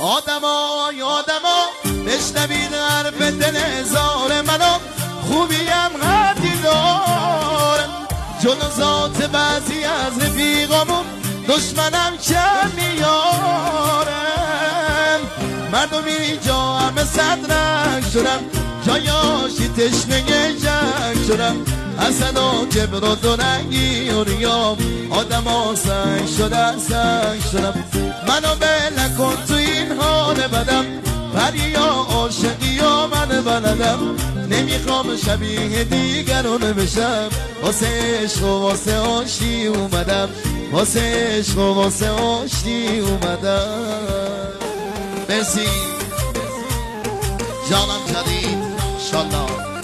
آدما بشنوید حرف دل هزار منو خوبیم قدی دارم جلو ذات بعضی از رفیقامون دشمنم کم میارم مردم اینجا همه صدرک شدم جایاشی تشنه جنگ شدم حسد و کبر و دورنگی و ریام آدم ها سنگ شدم منو بل کن تو این حال بدم پریا عاشقی و من بلدم نمیخوام شبیه دیگران بشم واسه عشق و واسه عاشقی اومدم واسه عشق و واسه عاشقی اومدم مرسی جانم جدید انشالله